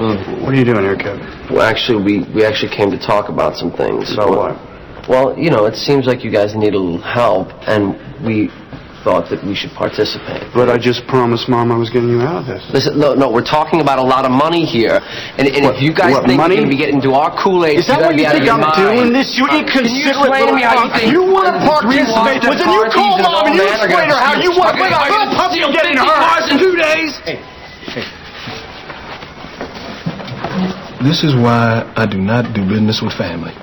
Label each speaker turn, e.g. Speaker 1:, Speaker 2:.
Speaker 1: What are you doing here, Kevin?
Speaker 2: Well, actually, we actually came to talk about some things.
Speaker 1: So what?
Speaker 2: Well, you know, it seems like you guys need a little help, and we thought that we should participate.
Speaker 1: But I just promised Mom I was getting you out of this.
Speaker 2: Listen, no, we're talking about a lot of money here, and if you guys think
Speaker 1: money?
Speaker 2: you're going to be getting into our Kool-Aid,
Speaker 1: is that what you think I'm doing this? You inconsiderate little fuck. You want to participate? Well, then you call Mom and you explain her how you want to let a little puppy get in her cars in 2 days.
Speaker 3: Hey. This is why I do not do business with family.